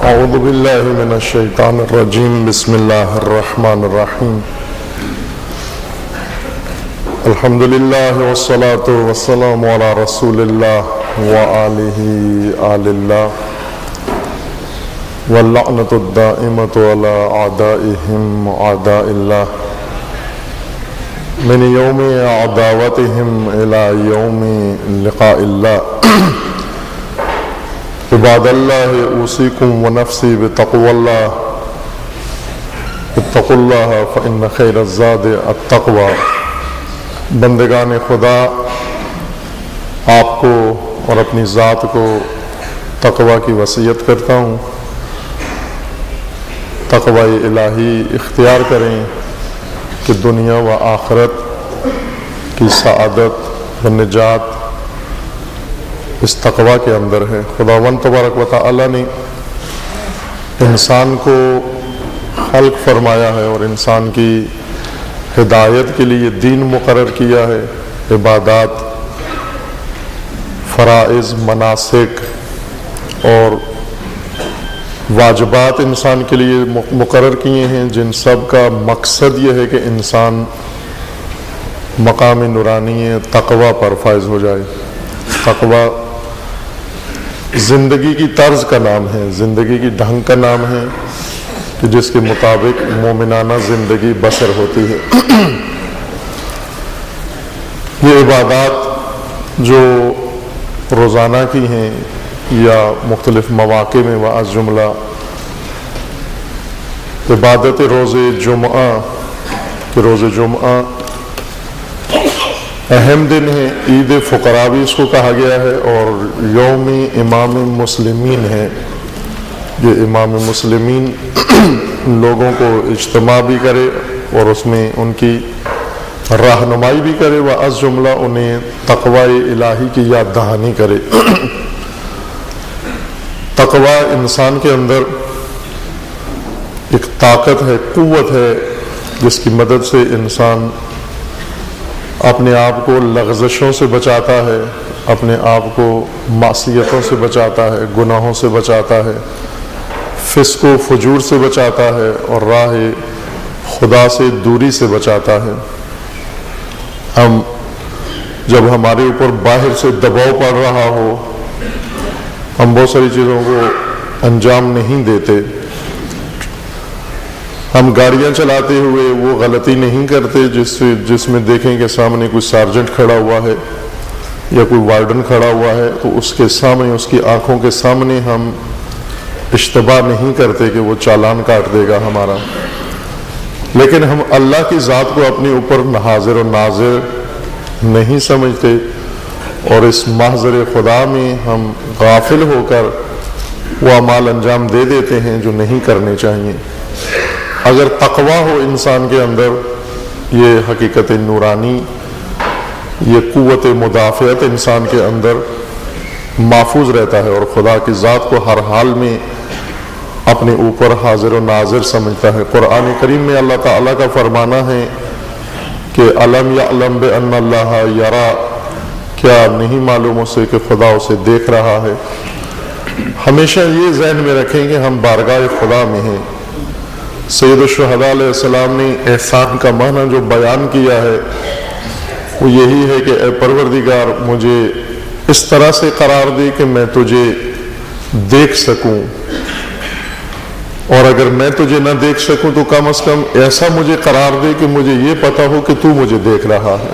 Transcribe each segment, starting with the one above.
اعوذ باللہ من الشیطان الرجیم بسم اللہ الرحمن الرحیم الحمدللہ والصلاة والسلام علی رسول اللہ وآلہ آل اللہ واللعنۃ الدائمۃ علی اعدائہم اعداء اللہ من یوم عداوتہم الی یوم لقاء اللہ عباد اللہ اوصیکم ونفسی بتقوی اللہ اتقوا اللہ فإن خیر الزاد التقوی۔ بندگان خدا، آپ کو اور اپنی ذات کو تقوی کی وصیت کرتا ہوں۔ تقوی الہی اختیار کریں کہ دنیا و آخرت کی سعادت و نجات اس تقوی کے اندر ہے۔ خداوند تبارک و تعالی نے انسان کو خلق فرمایا ہے اور انسان کی ہدایت کے لیے دین مقرر کیا ہے، عبادات، فرائض، مناسک اور واجبات انسان کے لیے مقرر کیے ہیں، جن سب کا مقصد یہ ہے کہ انسان مقام نورانی تقوی پر فائز ہو جائے۔ تقوی زندگی کی طرز کا نام ہے، زندگی کی ڈھنگ کا نام ہے کہ جس کے مطابق مومنانہ زندگی بسر ہوتی ہے۔ یہ عبادات جو روزانہ کی ہیں یا مختلف مواقع میں وعظ جملہ، عبادت روز جمعہ کہ روز جمعہ اہم دن ہے، عید فقراء بھی اس کو کہا گیا ہے، اور یوم امام مسلمین ہے۔ یہ امام مسلمین لوگوں کو اجتماع بھی کرے اور اس میں ان کی رہنمائی بھی کرے، وعظ جملہ انہیں تقوی الہی کی یاد دہانی کرے۔ تقوی انسان کے اندر ایک طاقت ہے، قوت ہے، جس کی مدد سے انسان اپنے آپ کو لغزشوں سے بچاتا ہے، اپنے آپ کو معصیتوں سے بچاتا ہے، گناہوں سے بچاتا ہے، فسق و فجور سے بچاتا ہے اور راہ خدا سے دوری سے بچاتا ہے۔ ہم جب ہمارے اوپر باہر سے دباؤ پڑ رہا ہو، ہم بہت ساری چیزوں کو انجام نہیں دیتے، ہم گاڑیاں چلاتے ہوئے وہ غلطی نہیں کرتے جس میں دیکھیں کہ سامنے کوئی سارجنٹ کھڑا ہوا ہے یا کوئی وارڈن کھڑا ہوا ہے، تو اس کے سامنے، اس کی آنکھوں کے سامنے ہم اشتباہ نہیں کرتے کہ وہ چالان کاٹ دے گا ہمارا۔ لیکن ہم اللہ کی ذات کو اپنے اوپر حاضر و ناظر نہیں سمجھتے، اور اس محضر خدا میں ہم غافل ہو کر وہ اعمال انجام دے دیتے ہیں جو نہیں کرنے چاہیے۔ اگر تقوی ہو انسان کے اندر، یہ حقیقت نورانی، یہ قوت مدافعت انسان کے اندر محفوظ رہتا ہے اور خدا کی ذات کو ہر حال میں اپنے اوپر حاضر و ناظر سمجھتا ہے۔ قرآن کریم میں اللہ تعالیٰ کا فرمانا ہے کہ الم یعلم بان اللہ یرا، کیا نہیں معلوم اسے کہ خدا اسے دیکھ رہا ہے۔ ہمیشہ یہ ذہن میں رکھیں کہ ہم بارگاہ خدا میں ہیں۔ سید الشہداء علیہ السلام نے احسان کا معنی جو بیان کیا ہے وہ یہی ہے کہ اے پروردگار، مجھے اس طرح سے قرار دے کہ میں تجھے دیکھ سکوں، اور اگر میں تجھے نہ دیکھ سکوں تو کم از کم ایسا مجھے قرار دے کہ مجھے یہ پتا ہو کہ تو مجھے دیکھ رہا ہے۔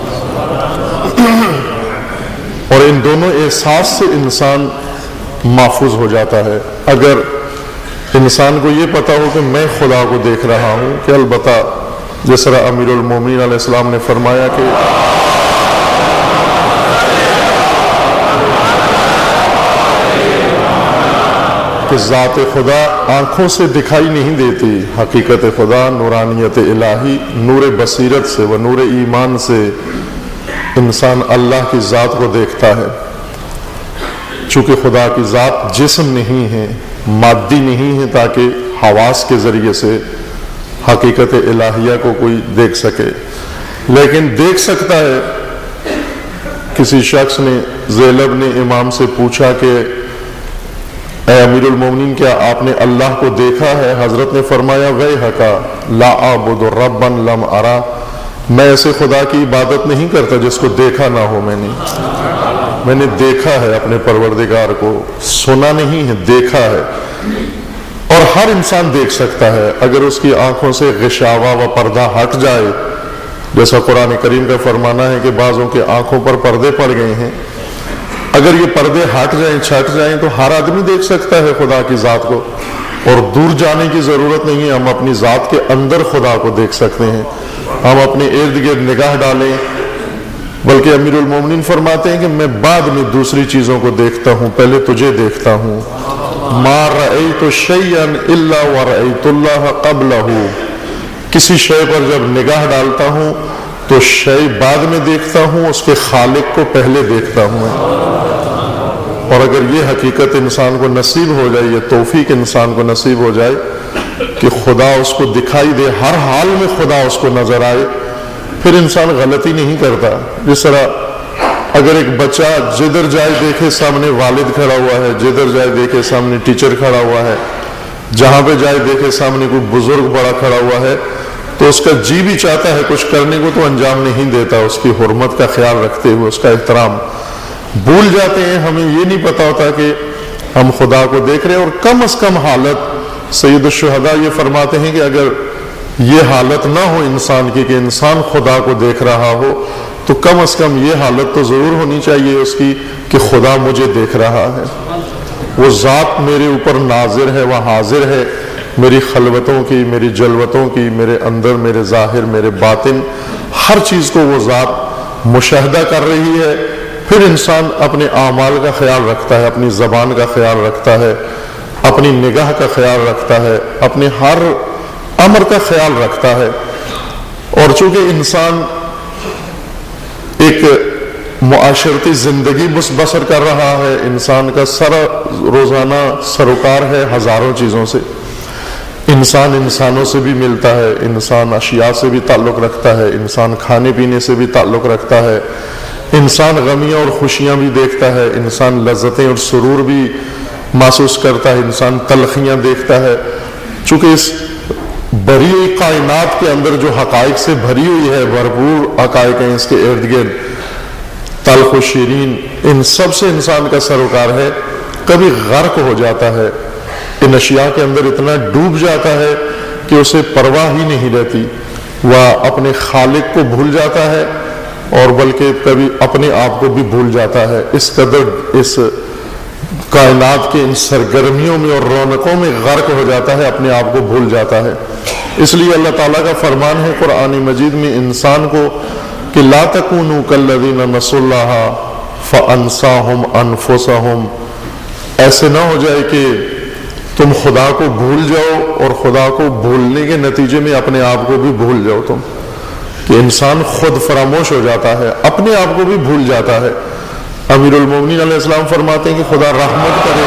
اور ان دونوں احساس سے انسان محفوظ ہو جاتا ہے۔ اگر انسان کو یہ پتا ہو کہ میں خدا کو دیکھ رہا ہوں، کہ البتہ جس طرح امیر المومنین علیہ السلام نے فرمایا کہ ذات خدا آنکھوں سے دکھائی نہیں دیتی، حقیقت خدا، نورانیت الہی، نور بصیرت سے و نور ایمان سے انسان اللہ کی ذات کو دیکھتا ہے۔ چونکہ خدا کی ذات جسم نہیں ہے، مادی نہیں ہے، تاکہ حواس کے ذریعے سے حقیقت الہیہ کو کوئی دیکھ سکے، لیکن دیکھ سکتا ہے۔ کسی شخص نے، زینب نے امام سے پوچھا کہ اے امیر المومنین کیا آپ نے اللہ کو دیکھا ہے؟ حضرت نے فرمایا ویحک لا اعبد ربا لم ارا، میں ایسے خدا کی عبادت نہیں کرتا جس کو دیکھا نہ ہو۔ میں نے دیکھا ہے اپنے پروردگار کو، سنا نہیں ہے، دیکھا ہے۔ اور ہر انسان دیکھ سکتا ہے اگر اس کی آنکھوں سے غشاوہ و پردہ ہٹ جائے، جیسا قرآن کریم کا فرمانا ہے کہ بعضوں کے آنکھوں پر پردے پڑ گئے ہیں، اگر یہ پردے ہٹ جائیں، چھٹ جائیں تو ہر آدمی دیکھ سکتا ہے خدا کی ذات کو، اور دور جانے کی ضرورت نہیں ہے، ہم اپنی ذات کے اندر خدا کو دیکھ سکتے ہیں۔ ہم اپنے ارد گرد نگاہ ڈالیں، بلکہ امیر المومنین فرماتے ہیں کہ میں بعد میں دوسری چیزوں کو دیکھتا ہوں، پہلے تجھے دیکھتا ہوں۔ ما رأیت شیئا الا ورأیت اللہ قبلہ، کسی شے پر جب نگاہ ڈالتا ہوں تو شے بعد میں دیکھتا ہوں، اس کے خالق کو پہلے دیکھتا ہوں۔ اور اگر یہ حقیقت انسان کو نصیب ہو جائے، یہ توفیق انسان کو نصیب ہو جائے کہ خدا اس کو دکھائی دے، ہر حال میں خدا اس کو نظر آئے، پھر انسان غلطی نہیں کرتا۔ جس طرح اگر ایک بچہ جدھر جائے دیکھے سامنے والد کھڑا ہوا ہے، جدھر جائے دیکھے سامنے ٹیچر کھڑا ہوا ہے، جہاں پہ جائے دیکھے سامنے کوئی بزرگ بڑا کھڑا ہوا ہے، تو اس کا جی بھی چاہتا ہے کچھ کرنے کو تو انجام نہیں دیتا، اس کی حرمت کا خیال رکھتے ہوئے، اس کا احترام۔ بھول جاتے ہیں، ہمیں یہ نہیں پتا ہوتا کہ ہم خدا کو دیکھ رہے ہیں۔ اور کم از کم حالت، سید الشہداء یہ فرماتے ہیں کہ اگر یہ حالت نہ ہو انسان کی کہ انسان خدا کو دیکھ رہا ہو، تو کم از کم یہ حالت تو ضرور ہونی چاہیے اس کی کہ خدا مجھے دیکھ رہا ہے، وہ ذات میرے اوپر ناظر ہے، وہ حاضر ہے، میری خلوتوں کی، میری جلوتوں کی، میرے اندر، میرے ظاہر، میرے باطن، ہر چیز کو وہ ذات مشاہدہ کر رہی ہے۔ پھر انسان اپنے اعمال کا خیال رکھتا ہے، اپنی زبان کا خیال رکھتا ہے، اپنی نگاہ کا خیال رکھتا ہے، اپنے ہر امر کا خیال رکھتا ہے۔ اور چونکہ انسان ایک معاشرتی زندگی بسر کر رہا ہے، انسان کا سارا روزانہ سروکار ہے ہزاروں چیزوں سے، انسان انسانوں سے بھی ملتا ہے، انسان اشیاء سے بھی تعلق رکھتا ہے، انسان کھانے پینے سے بھی تعلق رکھتا ہے، انسان غمیاں اور خوشیاں بھی دیکھتا ہے، انسان لذتیں اور سرور بھی محسوس کرتا ہے، انسان تلخیاں دیکھتا ہے۔ چونکہ اس بھری ہوئی کائنات کے اندر جو حقائق سے بھری ہوئی ہے، بھرپور حقائق ہیں اس کے ارد گرد، تلخ و شیرین، ان سب سے انسان کا سروکار ہے، کبھی غرق ہو جاتا ہے، ان اشیاء کے اندر اتنا ڈوب جاتا ہے کہ اسے پرواہ ہی نہیں رہتی، وہ اپنے خالق کو بھول جاتا ہے، اور بلکہ کبھی اپنے آپ کو بھی بھول جاتا ہے۔ اس قدر اس کائنات کے ان سرگرمیوں میں اور رونقوں میں غرق ہو جاتا ہے، اپنے آپ کو بھول جاتا ہے۔ اس لیے اللہ تعالیٰ کا فرمان ہے قرآن مجید میں انسان کو کہ لا تکونوا کالذین نسوا اللہ فانساہم انفسہم، ایسے نہ ہو جائے کہ تم خدا کو بھول جاؤ اور خدا کو بھولنے کے نتیجے میں اپنے آپ کو بھی بھول جاؤ تم، کہ انسان خود فراموش ہو جاتا ہے، اپنے آپ کو بھی بھول جاتا ہے۔ امیر المومنین علیہ السلام فرماتے ہیں کہ خدا رحمت کرے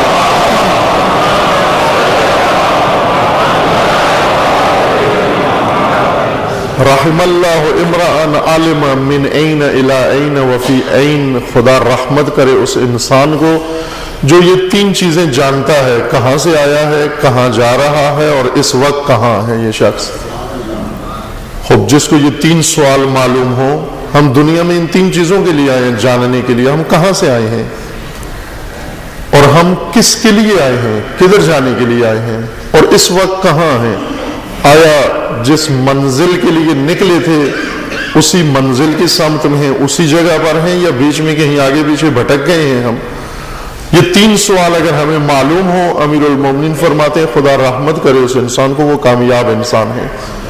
رحم اللہ امرأن علم من این الی این وفی این، خدا رحمت کرے اس انسان کو جو یہ تین چیزیں جانتا ہے، کہاں سے آیا ہے، کہاں جا رہا ہے، اور اس وقت کہاں ہے یہ شخص۔ خب جس کو یہ تین سوال معلوم ہو، ہم دنیا میں ان تین چیزوں کے لیے آئے ہیں، جاننے کے لیے ہم کہاں سے آئے ہیں اور ہم کس کے لیے آئے ہیں، کدھر جانے کے لیے آئے ہیں، اور اس وقت کہاں ہیں۔ آیا جس منزل کے لیے نکلے تھے اسی منزل کی سمت میں ہیں، اسی جگہ پر ہیں، یا بیچ میں کہیں آگے پیچھے بھٹک گئے ہیں ہم؟ یہ تین سوال اگر ہمیں معلوم ہو، امیر المومنین فرماتے ہیں خدا رحمت کرے اس انسان کو، وہ کامیاب انسان ہے۔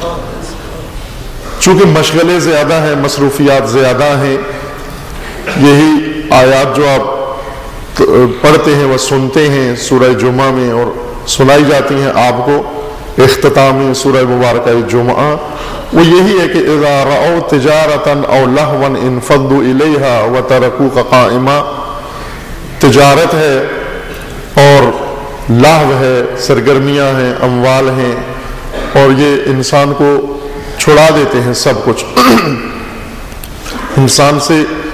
چونکہ مشغلے زیادہ ہیں، مصروفیات زیادہ ہیں، یہی آیات جو آپ پڑھتے ہیں وہ سنتے ہیں سورہ جمعہ میں اور سنائی جاتی ہیں آپ کو اختتامی سورہ مبارکہ جمعہ، وہ یہی ہے کہ اذا رأوا تجارتا او لہوا انفضوا الیہا وترکوک قائما، تجارت ہے اور لہو ہے، سرگرمیاں ہیں، اموال ہیں، اور یہ انسان کو چھڑا دیتے ہیں سب کچھ، انسان سے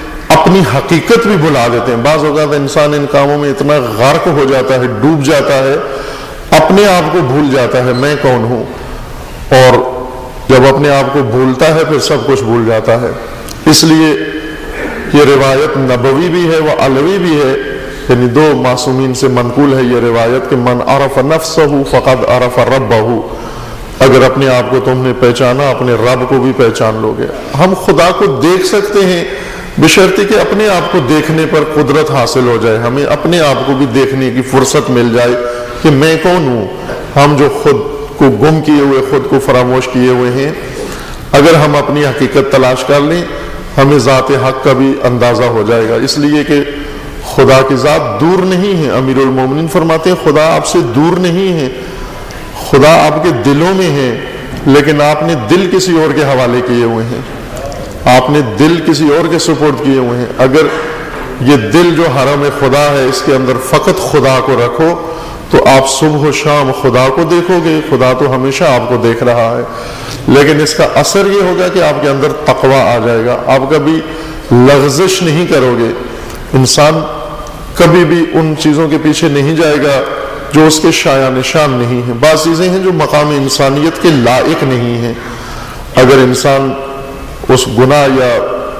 اپنی حقیقت بھی بھلا دیتے ہیں۔ بعض اوقات انسان ان کاموں میں اتنا غرق ہو جاتا ہے، ڈوب جاتا ہے، اپنے آپ کو بھول جاتا ہے میں کون ہوں، اور جب اپنے آپ کو بھولتا ہے پھر سب کچھ بھول جاتا ہے۔ اس لیے یہ روایت نبوی بھی ہے وہ علوی بھی ہے، یعنی دو معصومین سے منقول ہے یہ روایت کہ من عرف نفسہ فقد عرف ربہ، اگر اپنے آپ کو تم نے پہچانا اپنے رب کو بھی پہچان لو گے۔ ہم خدا کو دیکھ سکتے ہیں بشرطی کہ اپنے آپ کو دیکھنے پر قدرت حاصل ہو جائے، ہمیں اپنے آپ کو بھی دیکھنے کی فرصت مل جائے کہ میں کون ہوں۔ ہم جو خود کو گم کیے ہوئے، خود کو فراموش کیے ہوئے ہیں، اگر ہم اپنی حقیقت تلاش کر لیں ہمیں ذات حق کا بھی اندازہ ہو جائے گا۔ اس لیے کہ خدا کی ذات دور نہیں ہے، امیر المومنین فرماتے ہیں خدا آپ سے دور نہیں ہے، خدا آپ کے دلوں میں ہے، لیکن آپ نے دل کسی اور کے حوالے کیے ہوئے ہیں، آپ نے دل کسی اور کے سپرد کیے ہوئے ہیں۔ اگر یہ دل جو حرم خدا ہے اس کے اندر فقط خدا کو رکھو تو آپ صبح و شام خدا کو دیکھو گے، خدا تو ہمیشہ آپ کو دیکھ رہا ہے، لیکن اس کا اثر یہ ہوگا کہ آپ کے اندر تقوی آ جائے گا، آپ کبھی لغزش نہیں کرو گے، انسان کبھی بھی ان چیزوں کے پیچھے نہیں جائے گا جو اس کے شایع نشان نہیں ہیں۔ بعض چیزیں ہیں جو مقام انسانیت کے لائق نہیں ہیں، اگر انسان اس گناہ یا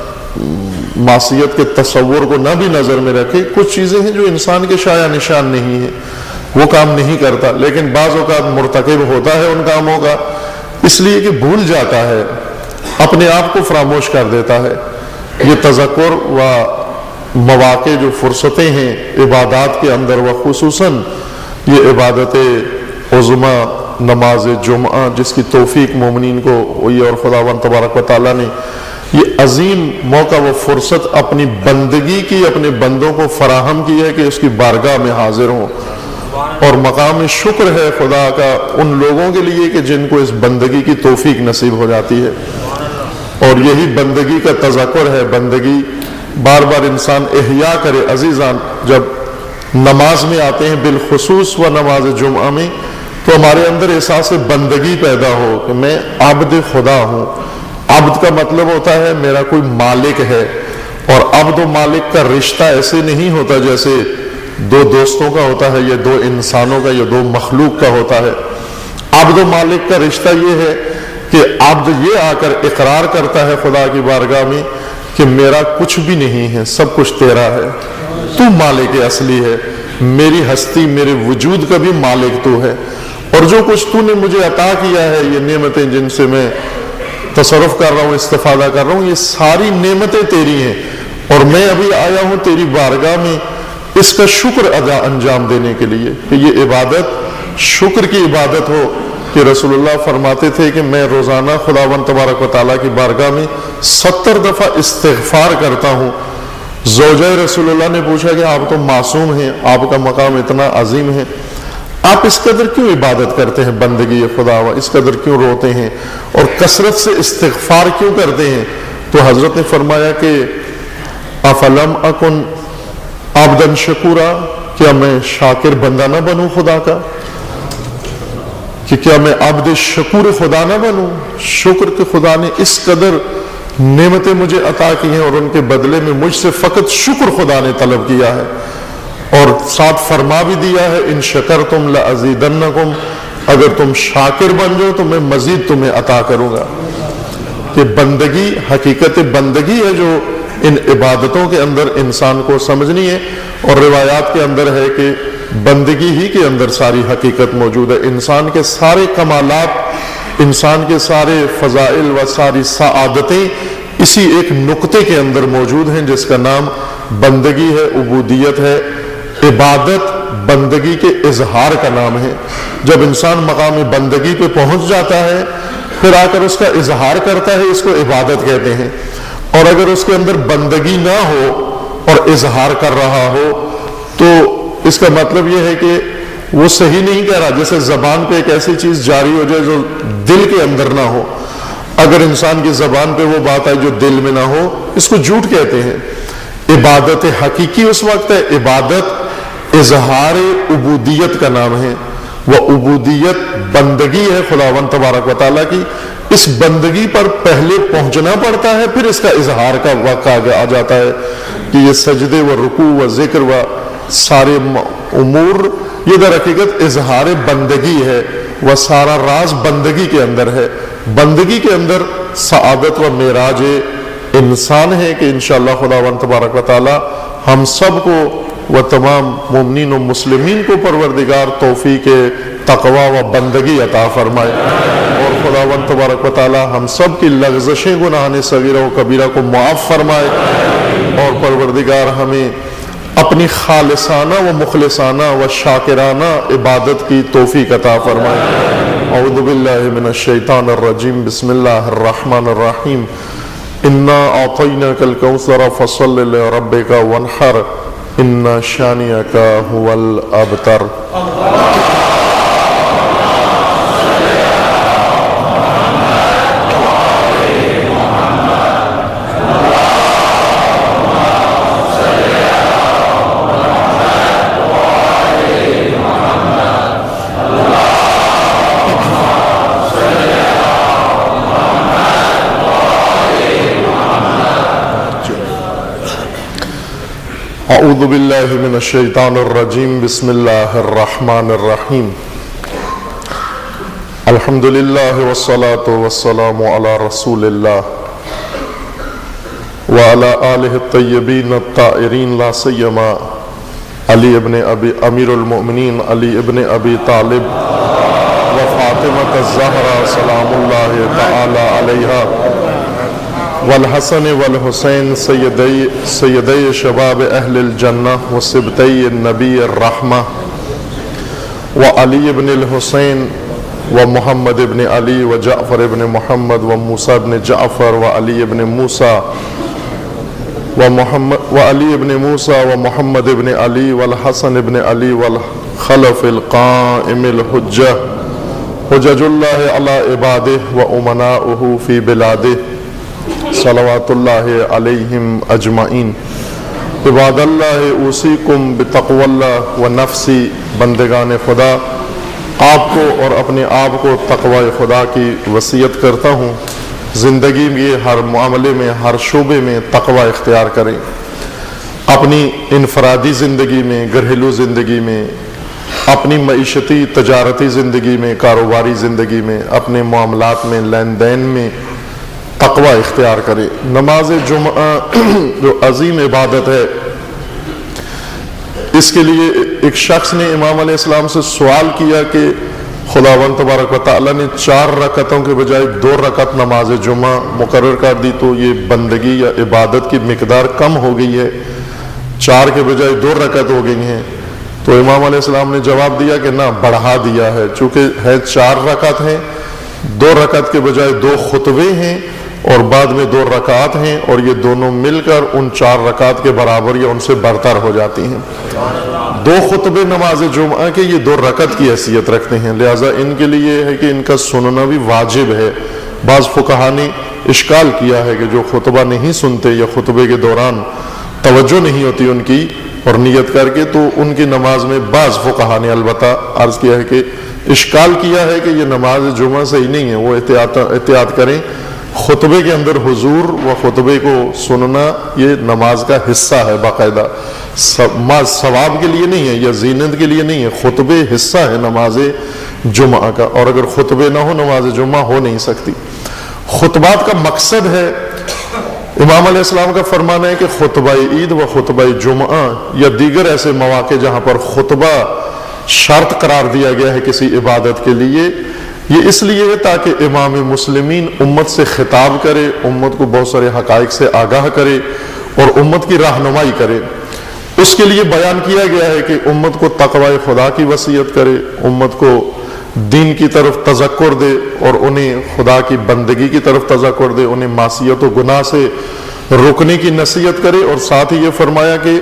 معصیت کے تصور کو نہ بھی نظر میں رکھے، کچھ چیزیں ہیں جو انسان کے شایع نشان نہیں ہیں، وہ کام نہیں کرتا، لیکن بعض اوقات مرتکب ہوتا ہے ان کاموں کا، اس لیے کہ بھول جاتا ہے، اپنے آپ کو فراموش کر دیتا ہے۔ یہ تذکر و مواقع جو فرصتیں ہیں عبادات کے اندر، و خصوصاً یہ عبادت عظمیٰ نماز جمعہ جس کی توفیق مومنین کو ہوئی، اور خداوند تبارک و تعالیٰ نے یہ عظیم موقع و فرصت اپنی بندگی کی اپنے بندوں کو فراہم کی ہے کہ اس کی بارگاہ میں حاضر ہوں، اور مقام شکر ہے خدا کا ان لوگوں کے لیے کہ جن کو اس بندگی کی توفیق نصیب ہو جاتی ہے، اور یہی بندگی کا تذکر ہے۔ بندگی بار بار انسان احیاء کرے۔ عزیزان، جب نماز میں آتے ہیں بالخصوص و نماز جمعہ میں، تو ہمارے اندر احساس بندگی پیدا ہو کہ میں عبد خدا ہوں۔ عبد کا مطلب ہوتا ہے میرا کوئی مالک ہے، اور عبد و مالک کا رشتہ ایسے نہیں ہوتا جیسے دو دوستوں کا ہوتا ہے یا دو انسانوں کا یا دو مخلوق کا ہوتا ہے۔ عبد و مالک کا رشتہ یہ ہے کہ عبد یہ آ کر اقرار کرتا ہے خدا کی بارگاہ میں کہ میرا کچھ بھی نہیں ہے، سب کچھ تیرا ہے، تو مالک اصلی ہے، میری ہستی میرے وجود کا بھی مالک تو ہے، اور جو کچھ تو نے مجھے عطا کیا ہے، یہ نعمتیں جن سے میں تصرف کر رہا ہوں، استفادہ کر رہا ہوں، یہ ساری نعمتیں تیری ہیں، اور میں ابھی آیا ہوں تیری بارگاہ میں اس کا شکر ادا انجام دینے کے لیے کہ یہ عبادت شکر کی عبادت ہو۔ کہ رسول اللہ فرماتے تھے کہ میں روزانہ خداوند تبارک و تعالیٰ کی بارگاہ میں 70 دفعہ استغفار کرتا ہوں۔ زوجہ رسول اللہ نے پوچھا کہ آپ تو معصوم ہیں، آپ کا مقام اتنا عظیم ہے، آپ اس قدر کیوں عبادت کرتے ہیں بندگی خدا، اس قدر کیوں روتے ہیں اور کثرت سے استغفار کیوں کرتے ہیں؟ تو حضرت نے فرمایا کہ افلم اکن عبدن شکورا، کیا میں شاکر بندہ نہ بنوں خدا کا، کہ کیا میں عبد شکور خدا نہ بنوں؟ شکر کہ خدا نے اس قدر نعمتیں مجھے عطا کی ہیں اور ان کے بدلے میں مجھ سے فقط شکر خدا نے طلب کیا ہے، اور ساتھ فرما بھی دیا ہے ان شکرتم لازیدنکم، اگر تم شاکر بن جاؤ تو میں مزید تمہیں عطا کروں گا۔ کہ بندگی حقیقت بندگی ہے جو ان عبادتوں کے اندر انسان کو سمجھنی ہے، اور روایات کے اندر ہے کہ بندگی ہی کے اندر ساری حقیقت موجود ہے۔ انسان کے سارے کمالات، انسان کے سارے فضائل و ساری سعادتیں اسی ایک نقطے کے اندر موجود ہیں جس کا نام بندگی ہے، عبودیت ہے۔ عبادت بندگی کے اظہار کا نام ہے۔ جب انسان مقام بندگی پہ پہنچ جاتا ہے پھر آ کر اس کا اظہار کرتا ہے، اس کو عبادت کہتے ہیں۔ اور اگر اس کے اندر بندگی نہ ہو اور اظہار کر رہا ہو تو اس کا مطلب یہ ہے کہ وہ صحیح نہیں کہہ رہا۔ جیسے زبان پہ ایک ایسی چیز جاری ہو جائے جو دل کے اندر نہ ہو، اگر انسان کی زبان پہ وہ بات آئے جو دل میں نہ ہو، اس کو جھوٹ کہتے ہیں۔ عبادت حقیقی اس وقت ہے، عبادت اظہار عبودیت کا نام ہے، وہ عبودیت بندگی ہے خداوند تبارک و تعالیٰ کی، اس بندگی پر پہلے پہنچنا پڑتا ہے، پھر اس کا اظہار کا وقت آگے آ جاتا ہے کہ یہ سجدے و رکوع و ذکر و سارے امور یہ در حقیقت اظہار بندگی ہے، وہ سارا راز بندگی کے اندر ہے۔ بندگی کے اندر سعادت و معراج انسان ہے کہ انشاءاللہ خداوند تبارک و تعالی ہم سب کو و تمام مومنین و مسلمین کو پروردگار توفیق تقوی و بندگی عطا فرمائے، اور خداوند تبارک و تعالی ہم سب کی لغزشیں گناہان صغیرہ و کبیرہ کو معاف فرمائے، اور پروردگار ہمیں اپنی خالصانہ و مخلصانہ و شاکرانہ عبادت کی توفیق عطا فرمائے۔ اعوذ باللہ من الشیطان الرجیم، بسم اللہ الرحمن الرحیم، انا اعطیناک الکوثر فصل لربک وانحر ان شانئک هو الابتر۔ اعوذ باللہ من الشیطان الرجیم، بسم اللہ الرحمن الرحیم، الحمدللہ والصلاة والسلام علی رسول اللہ وعلی آلہ الطیبین الطاہرین، لا سیما علی ابن ابی امیر المؤمنین علی ابن ابی طالب و فاطمہ الزہرا سلام اللہ تعالی علیہا، والحسن والحسین سیدی شباب اہل الجنہ و سبطی النبی الرحمہ، وعلی بن الحسین و محمد بن علی و جعفر بن محمد و موسیٰ بن جعفر و علی بن موسیٰ وعلی بن موسیٰ و محمد بن علی والحسن بن علی والخلف القائم الحجہ، حجج اللہ علی عبادہ و امناؤہ فی بلادہ، صلوات اللہ علیہم اجمعین۔ عباد اللہ اوصیکم بتقوی اللہ و نفسی، بندگان خدا آپ کو اور اپنے آپ کو تقوی خدا کی وصیت کرتا ہوں۔ زندگی میں ہر معاملے میں، ہر شعبے میں تقوی اختیار کریں، اپنی انفرادی زندگی میں، گھریلو زندگی میں، اپنی معیشتی تجارتی زندگی میں، کاروباری زندگی میں، اپنے معاملات میں، لین دین میں تقوی اختیار کرے۔ نماز جمعہ جو عظیم عبادت ہے، اس کے لیے ایک شخص نے امام علیہ السلام سے سوال کیا کہ خداوند تبارک و تعالیٰ نے 4 رکعتوں کے بجائے 2 رکعت نماز جمعہ مقرر کر دی، تو یہ بندگی یا عبادت کی مقدار کم ہو گئی ہے، 4 کے بجائے 2 رکعت ہو گئی ہیں۔ تو امام علیہ السلام نے جواب دیا کہ نہ، بڑھا دیا ہے، چونکہ ہے 4 رکعت ہیں، 2 رکعت کے بجائے 2 خطبے ہیں، اور بعد میں 2 رکعات ہیں، اور یہ دونوں مل کر ان 4 رکعات کے برابر یا ان سے برتر ہو جاتی ہیں۔ 2 خطبے نماز جمعہ کے یہ 2 رکعت کی حیثیت رکھتے ہیں، لہٰذا ان کے لیے ہے کہ ان کا سننا بھی واجب ہے۔ بعض فقہا نے اشکال کیا ہے کہ جو خطبہ نہیں سنتے یا خطبے کے دوران توجہ نہیں ہوتی ان کی اور نیت کر کے، تو ان کی نماز میں بعض فقہا نے البتہ عرض کیا ہے کہ اشکال کیا ہے کہ یہ نماز جمعہ صحیح نہیں ہے، وہ احتیاط کریں۔ خطبے کے اندر حضور و خطبے کو سننا یہ نماز کا حصہ ہے، باقاعدہ ثواب کے لیے نہیں ہے یا زینت کے لیے نہیں ہے، خطبے حصہ ہے نماز جمعہ کا، اور اگر خطبے نہ ہو نماز جمعہ ہو نہیں سکتی۔ خطبات کا مقصد ہے، امام علیہ السلام کا فرمان ہے کہ خطبہ عید و خطبہ جمعہ یا دیگر ایسے مواقع جہاں پر خطبہ شرط قرار دیا گیا ہے کسی عبادت کے لیے، یہ اس لیے ہے تاکہ امام مسلمین امت سے خطاب کرے، امت کو بہت سارے حقائق سے آگاہ کرے اور امت کی رہنمائی کرے۔ اس کے لیے بیان کیا گیا ہے کہ امت کو تقوی خدا کی وصیت کرے، امت کو دین کی طرف تذکر دے اور انہیں خدا کی بندگی کی طرف تذکر دے، انہیں معصیت و گناہ سے رکنے کی نصیحت کرے، اور ساتھ ہی یہ فرمایا کہ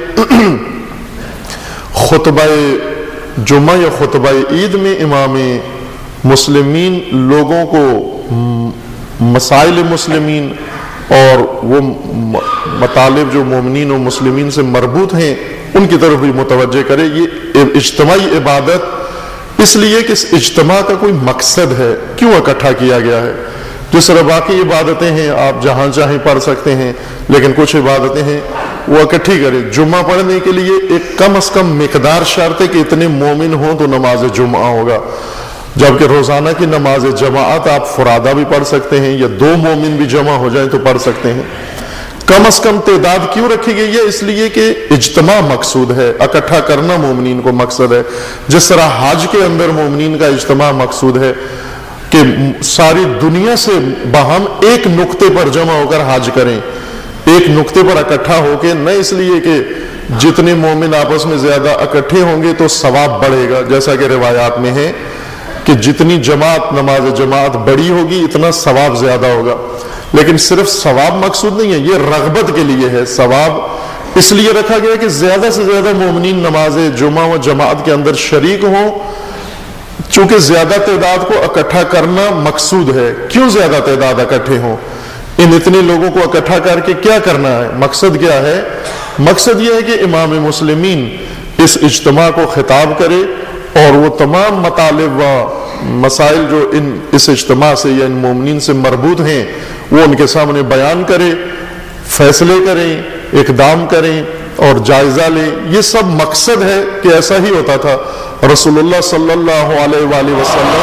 خطبہ جمعہ یا خطبہ عید میں امام مسلمین لوگوں کو مسائل مسلمین اور وہ مطالب جو مومنین و مسلمین سے مربوط ہیں ان کی طرف بھی متوجہ کرے۔ یہ اجتماعی عبادت اس لیے کہ اس اجتماع کا کوئی مقصد ہے، کیوں اکٹھا کیا گیا ہے؟ جس طرح باقی عبادتیں ہیں آپ جہاں چاہیں پڑھ سکتے ہیں، لیکن کچھ عبادتیں ہیں وہ اکٹھی کریں۔ جمعہ پڑھنے کے لیے ایک کم از کم مقدار شرط ہے کہ اتنے مومن ہوں تو نماز جمعہ ہوگا، جبکہ روزانہ کی نماز جماعت آپ فرادہ بھی پڑھ سکتے ہیں یا 2 مومن بھی جمع ہو جائیں تو پڑھ سکتے ہیں۔ کم از کم تعداد کیوں رکھی گئی ہے؟ اس لیے کہ اجتماع مقصود ہے، اکٹھا کرنا مومنین کو مقصد ہے۔ جس طرح حج کے اندر مومنین کا اجتماع مقصود ہے کہ ساری دنیا سے باہم ایک نقطے پر جمع ہو کر حج کریں، ایک نقطے پر اکٹھا ہو کے، نہ اس لیے کہ جتنے مومن آپس میں زیادہ اکٹھے ہوں گے تو ثواب بڑھے گا، جیسا کہ روایات میں ہے کہ جتنی جماعت نماز جماعت بڑی ہوگی اتنا ثواب زیادہ ہوگا، لیکن صرف ثواب مقصود نہیں ہے، یہ رغبت کے لیے ہے۔ ثواب اس لیے رکھا گیا کہ زیادہ سے زیادہ مومنین نماز جمعہ و جماعت کے اندر شریک ہوں، چونکہ زیادہ تعداد کو اکٹھا کرنا مقصود ہے۔ کیوں زیادہ تعداد اکٹھے ہوں؟ ان اتنے لوگوں کو اکٹھا کر کے کیا کرنا ہے؟ مقصد کیا ہے؟ مقصد یہ ہے کہ امام مسلمین اس اجتماع کو خطاب کرے اور وہ تمام مطالب و مسائل جو اس اجتماع سے یا ان مومنین سے مربوط ہیں وہ ان کے سامنے بیان کرے، فیصلے کریں، اقدام کریں اور جائزہ لیں۔ یہ سب مقصد ہے کہ ایسا ہی ہوتا تھا۔ رسول اللہ صلی اللہ علیہ وآلہ وسلم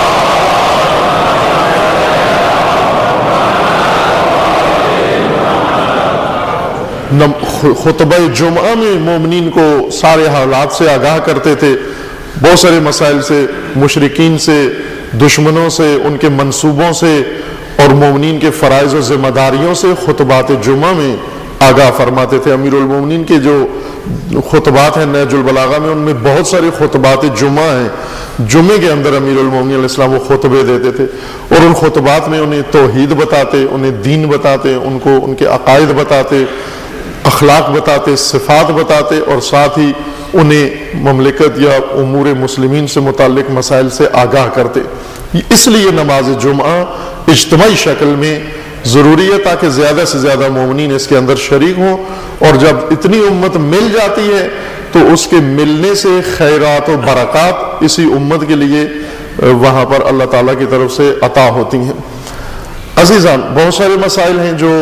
خطبہ جمعہ میں مومنین کو سارے حالات سے آگاہ کرتے تھے، بہت سارے مسائل سے، مشرکین سے، دشمنوں سے، ان کے منصوبوں سے اور مومنین کے فرائض و ذمہ داریوں سے خطبات جمعہ میں آگاہ فرماتے تھے۔ امیر المومنین کے جو خطبات ہیں نہج البلاغہ میں، ان میں بہت سارے خطبات جمعہ ہیں۔ جمعے کے اندر امیر المومنین علیہ السلام وہ خطبے دیتے تھے اور ان خطبات میں انہیں توحید بتاتے، انہیں دین بتاتے، ان کو ان کے عقائد بتاتے، اخلاق بتاتے، صفات بتاتے اور ساتھ ہی انہیں مملکت یا امور مسلمین سے متعلق مسائل سے آگاہ کرتے۔ اس لیے نماز جمعہ اجتماعی شکل میں ضروری ہے تاکہ زیادہ سے زیادہ مومنین اس کے اندر شریک ہوں، اور جب اتنی امت مل جاتی ہے تو اس کے ملنے سے خیرات و برکات اسی امت کے لیے وہاں پر اللہ تعالیٰ کی طرف سے عطا ہوتی ہیں۔ عزیزان، بہت سارے مسائل ہیں جو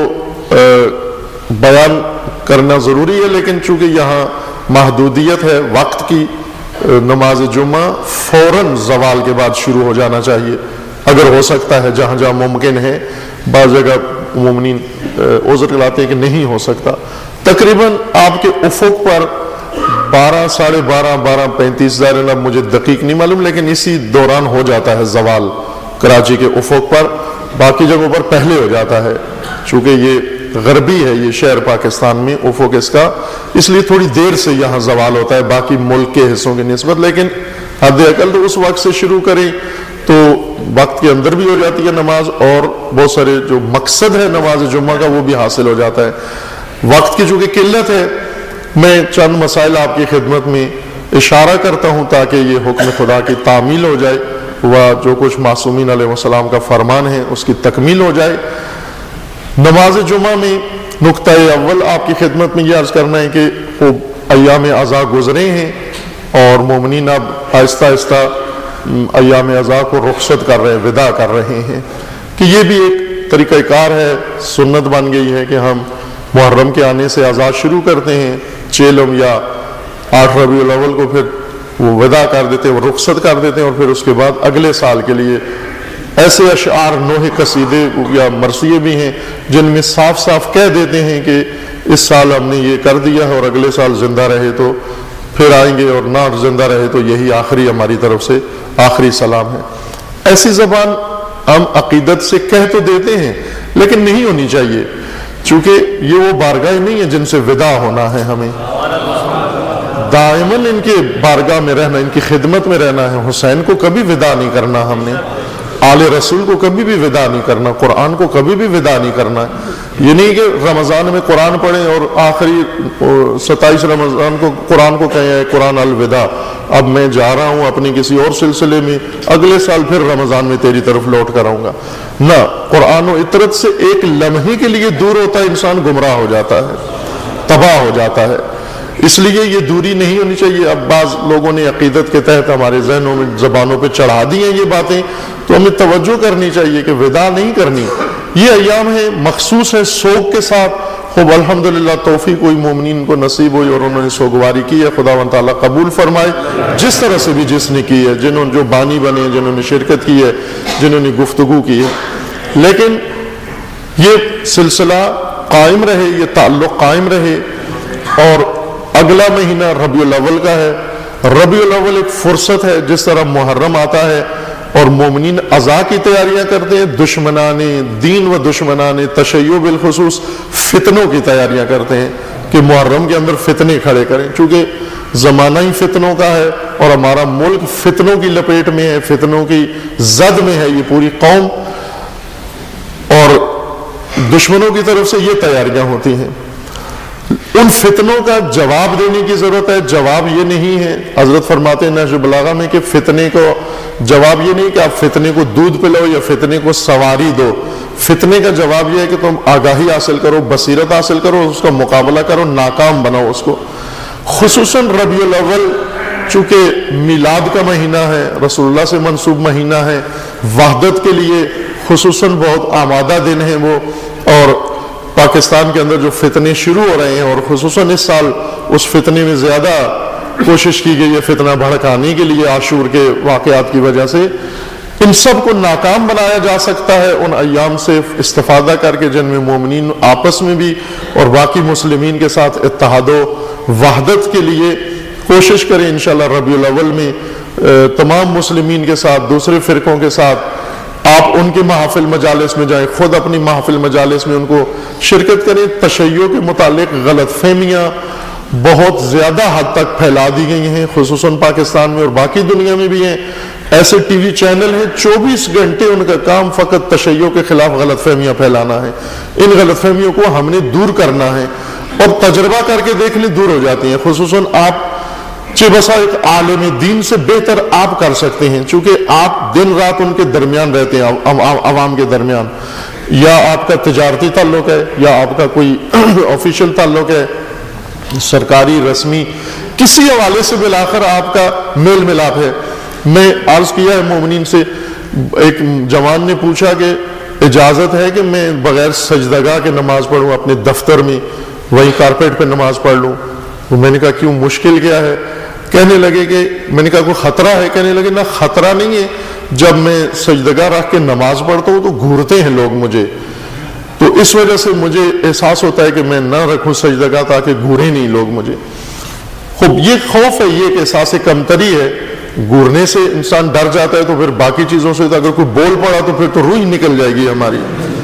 بیان کرنا ضروری ہے، لیکن چونکہ یہاں محدودیت ہے وقت کی، نماز جمعہ فوراً زوال کے بعد شروع ہو جانا چاہیے اگر ہو سکتا ہے، جہاں جہاں ممکن ہے۔ بعض جگہ مومنین عذر لاتے ہیں کہ نہیں ہو سکتا۔ تقریباً آپ کے افق پر 12 ساڑھے 12 12:35 ظاہر اب مجھے دقیق نہیں معلوم، لیکن اسی دوران ہو جاتا ہے زوال کراچی کے افق پر، باقی جگہوں پر پہلے ہو جاتا ہے، چونکہ یہ غربی ہے یہ شہر پاکستان میں افق اس کا، اس لیے تھوڑی دیر سے یہاں زوال ہوتا ہے باقی ملک کے حصوں کی نسبت، لیکن حد اقل تو اس وقت سے شروع کریں تو وقت کے اندر بھی ہو جاتی ہے نماز، اور بہت سارے جو مقصد ہے نماز جمعہ کا وہ بھی حاصل ہو جاتا ہے۔ وقت کی چونکہ قلت ہے، میں چند مسائل آپ کی خدمت میں اشارہ کرتا ہوں تاکہ یہ حکم خدا کی تعمیل ہو جائے و جو کچھ معصومین علیہ السلام کا فرمان ہے اس کی تکمیل ہو جائے۔ نماز جمعہ میں نقطہ اول آپ کی خدمت میں یہ عرض کرنا ہے کہ وہ ایام عزا گزرے ہیں اور مومنین اب آہستہ آہستہ ایام عزا کو رخصت کر رہے ہیں، وداع کر رہے ہیں، کہ یہ بھی ایک طریقہ کار ہے، سنت بن گئی ہے کہ ہم محرم کے آنے سے عزا شروع کرتے ہیں، چیلم یا 8 ربیع الاول کو پھر وہ وداع کر دیتے ہیں، وہ رخصت کر دیتے ہیں، اور پھر اس کے بعد اگلے سال کے لیے ایسے اشعار نوحے قصیدے یا مرثیے بھی ہیں جن میں صاف صاف کہہ دیتے ہیں کہ اس سال ہم نے یہ کر دیا ہے اور اگلے سال زندہ رہے تو پھر آئیں گے، اور نہ زندہ رہے تو یہی آخری ہماری طرف سے آخری سلام ہے۔ ایسی زبان ہم عقیدت سے کہہ تو دیتے ہیں لیکن نہیں ہونی چاہیے، چونکہ یہ وہ بارگاہ نہیں ہے جن سے وداع ہونا ہے، ہمیں دائماً ان کے بارگاہ میں رہنا، ان کی خدمت میں رہنا ہے۔ حسین کو کبھی وداع نہیں کرنا ہم نے، آل رسول کو کبھی بھی وداع نہیں کرنا، قرآن کو کبھی بھی وداع نہیں کرنا ہے۔ یہ نہیں کہ رمضان میں قرآن پڑھیں اور آخری 27 رمضان کو قرآن کو کہیں قرآن الوداع، اب میں جا رہا ہوں اپنی کسی اور سلسلے میں، اگلے سال پھر رمضان میں تیری طرف لوٹ کر آؤں گا۔ نہ، قرآن و اطرت سے ایک لمحے کے لیے دور ہوتا ہے انسان گمراہ ہو جاتا ہے، تباہ ہو جاتا ہے، اس لیے یہ دوری نہیں ہونی چاہیے۔ اب بعض لوگوں نے عقیدت کے تحت ہمارے ذہنوں میں زبانوں پہ چڑھا دی ہیں یہ باتیں، تو ہمیں توجہ کرنی چاہیے کہ وداع نہیں کرنی، یہ ایام ہیں مخصوص ہیں سوگ کے ساتھ. خوب الحمدللہ توفیق کوئی مومنین کو نصیب ہوئی اور انہوں نے سوگواری کی ہے. خداوند تعالیٰ قبول فرمائے جس طرح سے بھی جس نے کی ہے, جنہوں جو بانی بنے, جنہوں نے شرکت کی ہے, جنہوں نے گفتگو کی ہے. لیکن یہ سلسلہ قائم رہے, یہ تعلق قائم رہے. اور اگلا مہینہ ربیع الاول کا ہے. ربیع الاول ایک فرصت ہے, جس طرح محرم آتا ہے اور مومنین عزا کی تیاریاں کرتے ہیں, دشمنان دین و دشمنان تشیع بالخصوص فتنوں کی تیاریاں کرتے ہیں کہ محرم کے اندر فتنے کھڑے کریں. چونکہ زمانہ ہی فتنوں کا ہے اور ہمارا ملک فتنوں کی لپیٹ میں ہے, فتنوں کی زد میں ہے یہ پوری قوم, اور دشمنوں کی طرف سے یہ تیاریاں ہوتی ہیں. ان فتنوں کا جواب دینے کی ضرورت ہے. جواب یہ نہیں ہے, حضرت فرماتے ہیں نہج البلاغہ میں, کہ فتنے کو جواب یہ نہیں کہ آپ فتنے کو دودھ پلاؤ یا فتنے کو سواری دو. فتنے کا جواب یہ ہے کہ تم آگاہی حاصل کرو, بصیرت حاصل کرو, اس کا مقابلہ کرو, ناکام بناؤ اس کو. خصوصاً ربیع الاول چونکہ میلاد کا مہینہ ہے, رسول اللہ سے منسوب مہینہ ہے, وحدت کے لیے خصوصاً بہت آمادہ دن ہیں وہ. اور پاکستان کے اندر جو فتنے شروع ہو رہے ہیں, اور خصوصاً اس سال اس فتنے میں زیادہ کوشش کی گئی ہے فتنہ بھڑکانے کے لیے عاشور کے واقعات کی وجہ سے, ان سب کو ناکام بنایا جا سکتا ہے ان ایام سے استفادہ کر کے, جن میں مومنین آپس میں بھی اور باقی مسلمین کے ساتھ اتحاد و وحدت کے لیے کوشش کریں. انشاءاللہ ربیع الاول میں تمام مسلمین کے ساتھ, دوسرے فرقوں کے ساتھ آپ ان کے محافل مجالس میں جائیں, خود اپنی محافل مجالس میں ان کو شرکت کریں. تشیع کے متعلق غلط فہمیاں بہت زیادہ حد تک پھیلا دی گئی ہیں, خصوصاً پاکستان میں اور باقی دنیا میں بھی ہیں. ایسے ٹی وی چینل ہیں 24 گھنٹے ان کا کام فقط تشیع کے خلاف غلط فہمیاں پھیلانا ہے. ان غلط فہمیوں کو ہم نے دور کرنا ہے, اور تجربہ کر کے دیکھ لیں دور ہو جاتی ہیں. خصوصاً آپ چہ بسا ایک عالم دین سے بہتر آپ کر سکتے ہیں, چونکہ آپ دن رات ان کے درمیان رہتے ہیں, عوام کے درمیان. یا آپ کا تجارتی تعلق ہے, یا آپ کا کوئی آفیشیل تعلق ہے, سرکاری رسمی کسی حوالے سے بالآخر آپ کا میل ملاپ ہے. میں عرض کیا ہے مومنین سے, ایک جوان نے پوچھا کہ اجازت ہے کہ میں بغیر سجدگاہ کے نماز پڑھوں اپنے دفتر میں, وہی کارپیٹ پہ نماز پڑھ لوں؟ تو میں نے کہا کیوں, مشکل کیا ہے؟ کہنے لگے کہ میں نے کہا کوئی خطرہ ہے؟ کہنے لگے نہ خطرہ نہیں ہے, جب میں سجدگاہ رکھ کے نماز پڑھتا ہوں تو گھورتے ہیں لوگ مجھے, تو اس وجہ سے مجھے احساس ہوتا ہے کہ میں نہ رکھوں سجدگاہ تاکہ گھورے نہیں لوگ مجھے. خوب یہ خوف ہے, یہ ایک احساس کمتری ہے. گھورنے سے انسان ڈر جاتا ہے, تو پھر باقی چیزوں سے اگر کوئی بول پڑا تو پھر تو روح ہی نکل جائے گی ہماری,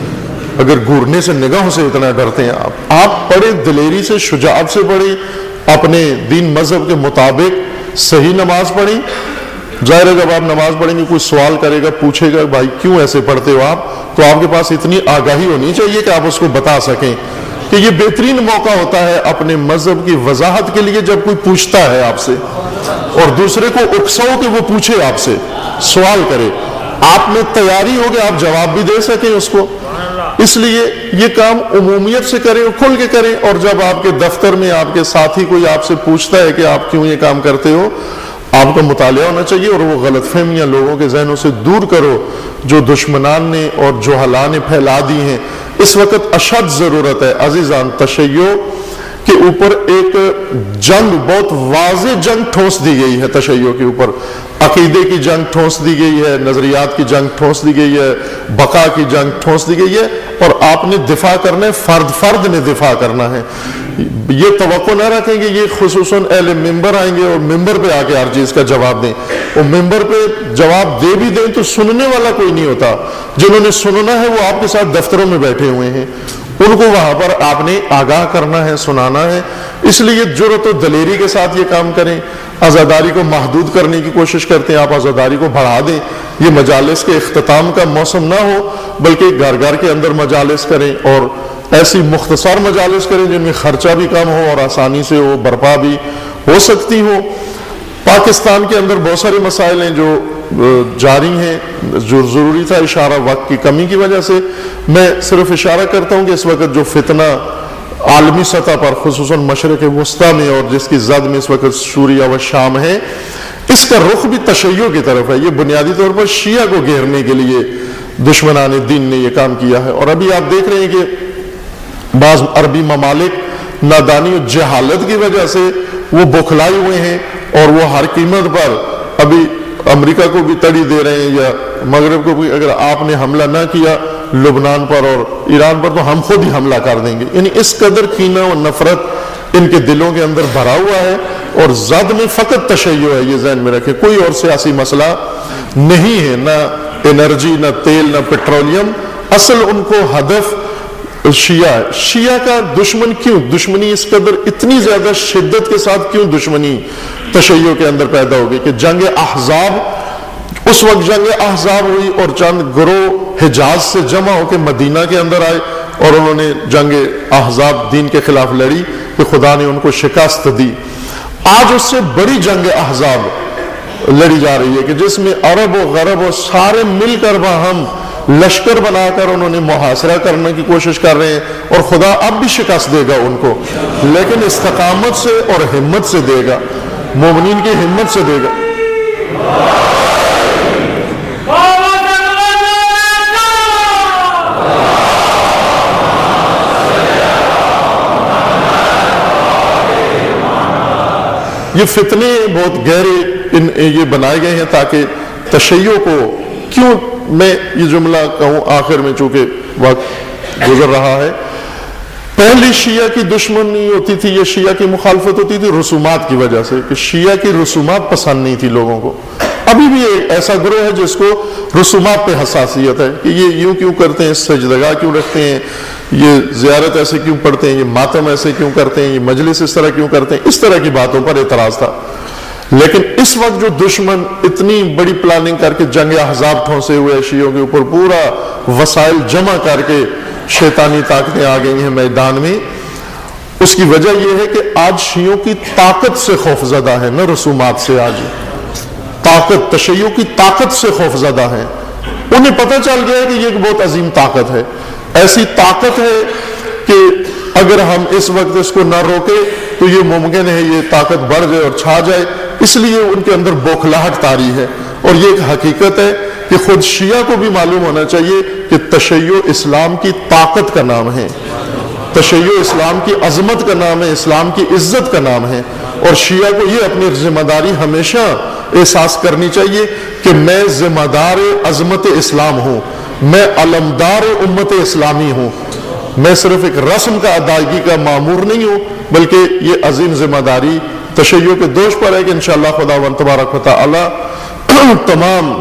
اگر گھورنے سے نگاہوں سے اتنا ڈرتے ہیں. آپ پڑھیں, دلیری سے شجاعت سے پڑھیں, اپنے دین مذہب کے مطابق صحیح نماز پڑھیں. ظاہر ہے جب آپ نماز پڑھیں گے کوئی سوال کرے گا, پوچھے گا بھائی کیوں ایسے پڑھتے ہو آپ, تو آپ کے پاس اتنی آگاہی ہونی چاہیے کہ آپ اس کو بتا سکیں. کہ یہ بہترین موقع ہوتا ہے اپنے مذہب کی وضاحت کے لیے جب کوئی پوچھتا ہے آپ سے, اور دوسرے کو اکساؤ کہ وہ پوچھے آپ سے, سوال کرے, آپ میں تیاری ہو کہ آپ جواب بھی دے سکیں اس کو. اس لیے یہ کام عمومیت سے کریں, کھل کے کریں. اور جب آپ کے دفتر میں آپ کے ساتھی کوئی آپ سے پوچھتا ہے کہ آپ کیوں یہ کام کرتے ہو, آپ کا مطالعہ ہونا چاہیے, اور وہ غلط فہمیاں لوگوں کے ذہنوں سے دور کرو جو دشمنان نے اور جہلان نے پھیلا دی ہیں. اس وقت اشد ضرورت ہے عزیزان, تشیع کے اوپر ایک جنگ, بہت واضح جنگ ٹھونس دی گئی ہے. تشیع کے اوپر عقیدے کی جنگ ٹھونس دی گئی ہے, نظریات کی جنگ ٹھونس دی گئی ہے, بقا کی جنگ ٹھونس دی گئی ہے, اور آپ نے دفاع کرنا ہے, فرد نے دفاع کرنا ہے. یہ توقع نہ رکھیں گے یہ خصوصاً اہل ممبر آئیں گے اور ممبر پہ آ کے ہر چیز کا جواب دیں. وہ ممبر پہ جواب دے بھی دیں تو سننے والا کوئی نہیں ہوتا. جنہوں نے سننا ہے وہ آپ کے ساتھ دفتروں میں بیٹھے ہوئے ہیں, ان کو وہاں پر آپ نے آگاہ کرنا ہے, سنانا ہے. اس لیے جرأت و دلیری کے ساتھ یہ کام کریں. عزاداری کو محدود کرنے کی کوشش کرتے ہیں, آپ عزاداری کو بڑھا دیں. یہ مجالس کے اختتام کا موسم نہ ہو, بلکہ گھر گھر کے اندر مجالس کریں, اور ایسی مختصر مجالس کریں جن میں خرچہ بھی کم ہو اور آسانی سے وہ برپا بھی ہو سکتی ہو. پاکستان کے اندر بہت سارے مسائل ہیں جو جاری ہیں, جو ضروری تھا اشارہ وقت کی کمی کی وجہ سے. میں صرف اشارہ کرتا ہوں کہ اس وقت جو فتنہ عالمی سطح پر خصوصاً مشرق وسطیٰ میں اور جس کی زد میں اس وقت سوریہ و شام ہے, اس کا رخ بھی تشیع کی طرف ہے. یہ بنیادی طور پر شیعہ کو گھیرنے کے لیے دشمنان دین نے یہ کام کیا ہے۔ اور ابھی آپ دیکھ رہے ہیں کہ بعض عربی ممالک نادانی و جہالت کی وجہ سے وہ بوکھلائے ہوئے ہیں، اور وہ ہر قیمت پر ابھی امریکہ کو بھی تڑی دے رہے ہیں، یا مغرب کو بھی، اگر آپ نے حملہ نہ کیا لبنان پر اور ایران پر تو ہم خود ہی حملہ کر دیں گے۔ یعنی اس قدر کینہ و نفرت ان کے دلوں کے اندر بھرا ہوا ہے، اور زد میں فقط تشیع ہے، یہ ذہن میں رکھیں، کوئی اور سیاسی مسئلہ نہیں ہے، نہ انرجی، نہ تیل، نہ پیٹرولیم۔ اصل ان کو ہدف شیعہ ہے۔ شیعہ کا دشمن کیوں؟ دشمنی اس قدر اتنی زیادہ شدت کے ساتھ کیوں دشمنی تشیع کے اندر پیدا ہوگی کہ جنگ احزاب، اس وقت جنگ احزاب ہوئی اور چند گروہ حجاز سے جمع ہو کے مدینہ کے اندر آئے اور انہوں نے جنگ احزاب دین کے خلاف لڑی کہ خدا نے ان کو شکست دی۔ آج اس سے بڑی جنگ احزاب لڑی جا رہی ہے کہ جس میں عرب و غرب و سارے مل کر باہم لشکر بنا کر انہوں نے محاصرہ کرنے کی کوشش کر رہے ہیں، اور خدا اب بھی شکست دے گا ان کو، لیکن استقامت سے اور ہمت سے دے گا، مومنین کی ہمت سے دے گا۔ یہ فتنے بہت گہرے یہ بنائے گئے ہیں تاکہ تشیع کو، کیوں میں یہ جملہ کہوں آخر میں چونکہ وقت گزر رہا ہے، پہلی شیعہ کی دشمنی ہوتی تھی، یہ شیعہ کی مخالفت ہوتی تھی رسومات کی وجہ سے، کہ شیعہ کی رسومات پسند نہیں تھی لوگوں کو۔ ابھی بھی ایک ایسا گروہ ہے جس کو رسومات پہ حساسیت ہے کہ یہ یوں کیوں کرتے ہیں، سجدگاہ کیوں رکھتے ہیں، یہ زیارت ایسے کیوں پڑھتے ہیں، یہ ماتم ایسے کیوں کرتے ہیں، یہ مجلس اس طرح کیوں کرتے ہیں، اس طرح کی باتوں پر اعتراض تھا۔ لیکن اس وقت جو دشمن اتنی بڑی پلاننگ کر کے جنگ احزاب ٹھونسے ہوئے شیعوں کے اوپر، پورا وسائل جمع کر کے شیطانی طاقتیں آ گئی ہیں میدان میں، اس کی وجہ یہ ہے کہ آج شیعوں کی طاقت سے خوف زدہ ہے، نہ رسومات سے۔ آج طاقت، تشیع کی طاقت سے خوف زدہ ہے، انہیں پتہ چل گیا ہے کہ یہ ایک بہت عظیم طاقت ہے، ایسی طاقت ہے کہ اگر ہم اس وقت اس کو نہ روکے تو یہ ممکن ہے یہ طاقت بڑھ جائے اور چھا جائے۔ اس لیے ان کے اندر بوکھلاہٹ طاری ہے، اور یہ ایک حقیقت ہے کہ خود شیعہ کو بھی معلوم ہونا چاہیے کہ تشیع اسلام کی طاقت کا نام ہے، تشیع اسلام کی عظمت کا نام ہے، اسلام کی عزت کا نام ہے، اور شیعہ کو یہ اپنی ذمہ داری ہمیشہ احساس کرنی چاہیے کہ میں ذمہ دار عظمت اسلام ہوں، میں علمدار امت اسلامی ہوں، میں صرف ایک رسم کا ادائیگی کا مامور نہیں ہوں، بلکہ یہ عظیم ذمہ داری تشیع کے دوش پر ہے کہ انشاءاللہ خداوند تبارک و تعالی تمام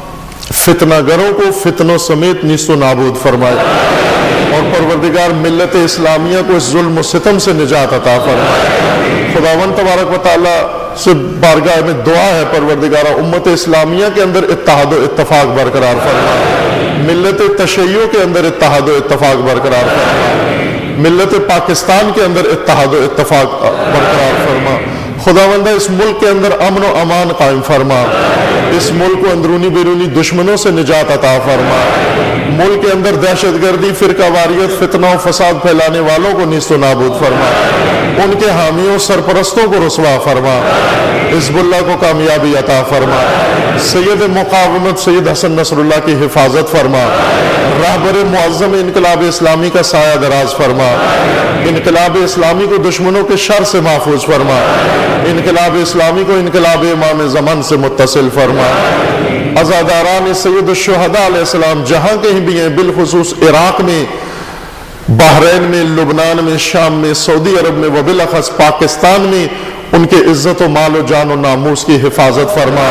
فتنہ گروں کو فتنوں سمیت نیست و نابود فرمائے، اور پروردگار ملت اسلامیہ کو اس ظلم و ستم سے نجات عطا فرمائے۔ خداوند تبارک و تعالی سے بارگاہ میں دعا ہے پروردگارہ امت اسلامیہ کے اندر اتحاد و اتفاق برقرار فرما، ملت تشیع کے اندر اتحاد و اتفاق برقرار فرما، ملت پاکستان کے اندر اتحاد و اتفاق برقرار فرما۔ خداوندہ اس ملک کے اندر امن و امان قائم فرما، اس ملک کو اندرونی بیرونی دشمنوں سے نجات عطا فرما، ملک کے اندر دہشت گردی، فرقہ واریت، فتنہ و فساد پھیلانے والوں کو نیست و نابود فرما، ان کے حامیوں سرپرستوں کو رسوا فرما، حزب اللہ کو کامیابی عطا فرما، سید مقاومت سید حسن نصر اللہ کی حفاظت فرما، رہبر معظم انقلاب اسلامی کا سایہ دراز فرما، انقلاب اسلامی کو دشمنوں کے شر سے محفوظ فرما، انقلاب اسلامی کو انقلاب امام زمان سے متصل فرما، عزاداران سید الشہداء علیہ السلام جہاں کہیں بھی ہیں، بالخصوص عراق میں، بحرین میں، لبنان میں، شام میں، سعودی عرب میں، وبالاخص پاکستان میں، ان کے عزت و مال و جان و ناموس کی حفاظت فرما،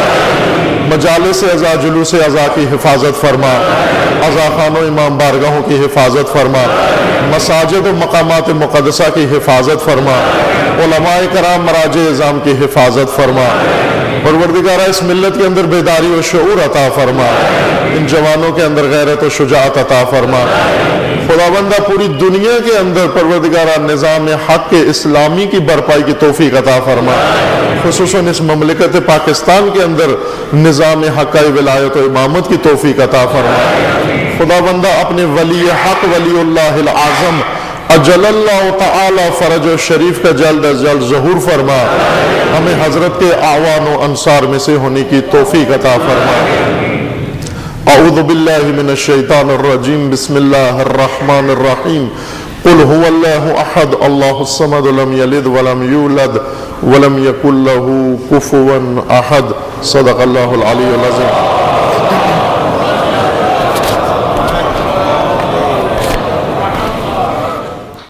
مجالس عزا، جلوس عزا کی حفاظت فرما، عزا خان و امام بارگاہوں کی حفاظت فرما، مساجد و مقامات مقدسہ کی حفاظت فرما، علماء کرام مراجع اعظام کی حفاظت فرما۔ پروردگارہ اس ملت کے اندر بیداری و شعور عطا فرما، ان جوانوں کے اندر غیرت و شجاعت عطا فرما۔ خداوندہ پوری دنیا کے اندر پروردگارہ نظام حق اسلامی کی برپائی کی توفیق عطا فرما، خصوصاً اس مملکت پاکستان کے اندر نظام حق ولایت و امامت کی توفیق عطا فرما۔ خداوندہ اپنے ولی حق ولی اللہ العظم اجل اللہ تعالی فرج و شریف کا جلد از جلد ظہور فرما، ہمیں حضرت کے اعوان و انصار میں سے ہونے کی توفیق عطا فرما۔ اعوذ باللہ من الشیطان الرجیم بسم اللہ الرحمن الرحیم قل هو اللہ احد اللہ الصمد لم یلد ولم یولد ولم یکن له کفوا احد صدق اللہ العلی العظیم.